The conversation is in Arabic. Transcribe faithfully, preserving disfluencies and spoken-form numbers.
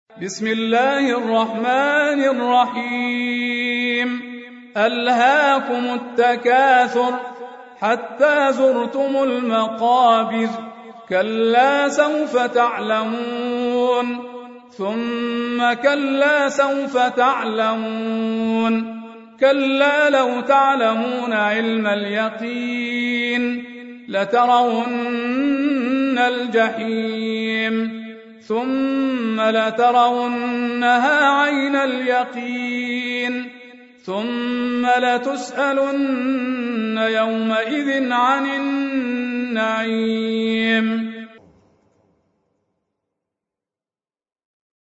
بسم الله الرحمن الرحيم ألهاكم التكاثر حتى زرتم المقابر كلا سوف تعلمون ثم كلا سوف تعلمون كلا لو تعلمون علم اليقين لترون الجحيم ثم لترونها عين اليقين ثم لتسألن يومئذ عن النعيم